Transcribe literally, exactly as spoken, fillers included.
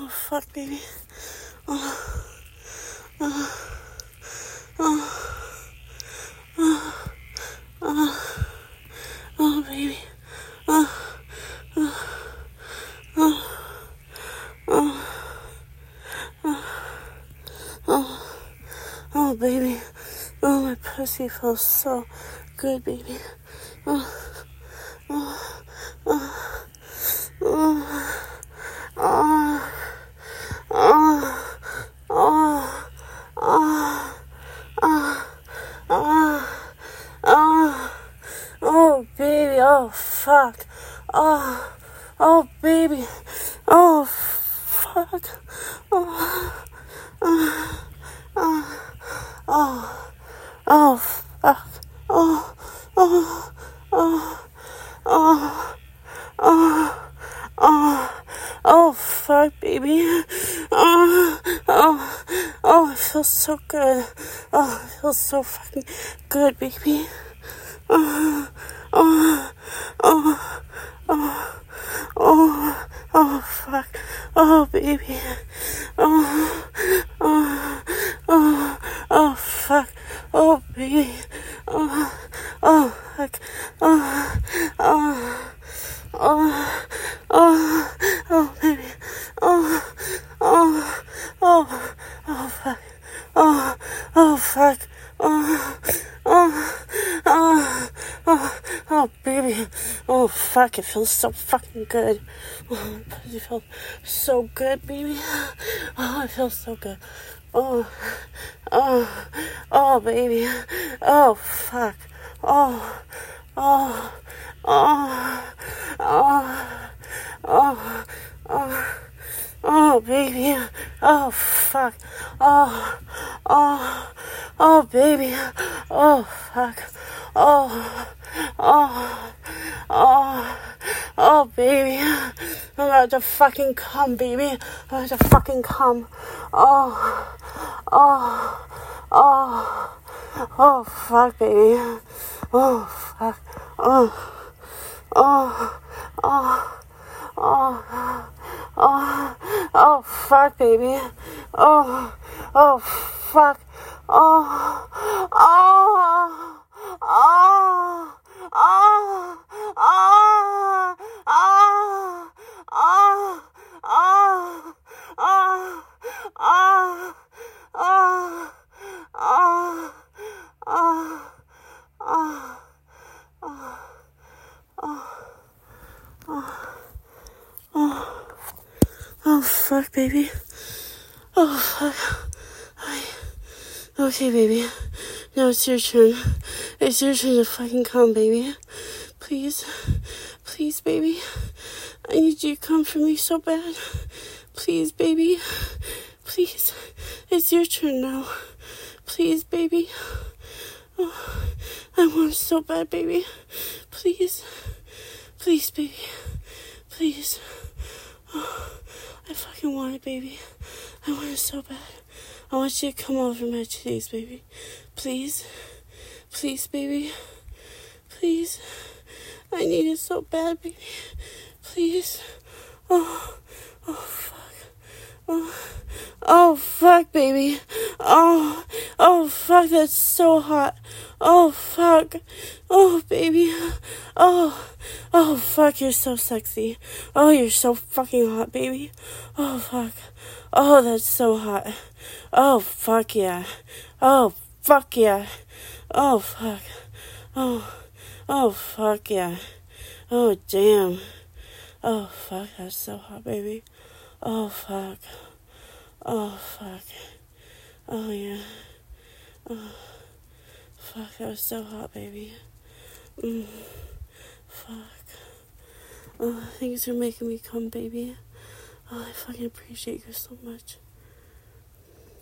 Oh, fuck, baby. Oh, oh, oh, oh, oh, oh, baby. Oh, oh, oh, oh, oh, oh, baby. Oh, my pussy feels so good, baby. Oh, oh, oh, oh, oh, oh, oh, oh, oh, oh, oh, oh, baby, oh, fuck, oh, oh, baby, oh, fuck, oh, oh, oh, oh, oh, fuck, oh, oh, oh, oh, oh, oh, oh, fuck, baby, oh, oh, oh, it feels so good, oh, it feels so fucking good, baby, oh, oh, oh, oh, oh, oh, fuck, oh, baby, oh, oh, oh, oh, fuck, oh, baby, oh, oh, fuck, oh, oh, oh, oh, oh, baby, oh, oh, oh, oh, fuck, oh, oh, fuck, oh, oh, oh, oh, oh, baby, oh, fuck, it feels so fucking good, oh, it feels so good, baby, oh, it feels so good, oh, oh, oh, baby, oh, fuck, oh, oh, oh, oh, oh, oh, oh, baby, oh, fuck, oh, oh, oh, baby, oh, fuck, oh, oh, oh, oh, baby, I'm about to fucking come, baby, I'm about to fucking come, oh, oh, oh, oh, fuck, baby, oh, fuck, oh, oh, oh, oh, oh, oh, fuck, baby, oh, oh, fuck, oh, oh, oh, oh, oh, oh, oh, oh, oh, oh, oh, oh, oh, oh, oh, oh, oh, fuck, baby. Oh, fuck. I, okay, baby. Now it's your turn. It's your turn to fucking come, baby. Please. Please, baby. I need you to come for me so bad. Please, baby. Please. It's your turn now. Please, baby. Oh, I want it so bad, baby. Please. Please, baby. Please. Oh, I fucking want it, baby. I want it so bad. I want you to come over my titties, baby. Please. Please, baby. Please. I need it so bad, baby. Please. Oh. Oh, fuck. Oh. Oh, fuck, baby. Oh. Oh, fuck, that's so hot. Oh, fuck. Oh, baby. Oh. Oh, fuck, you're so sexy. Oh, you're so fucking hot, baby. Oh, fuck. Oh, that's so hot. Oh, fuck, yeah. Oh, fuck, yeah. Oh, fuck. Oh. Oh, fuck, yeah. Oh, damn. Oh, fuck, that's so hot, baby. Oh, fuck. Oh, fuck. Oh, yeah. Oh, fuck, that was so hot, baby. Mm. Fuck. Oh, thanks for making me come, baby. Oh, I fucking appreciate you so much.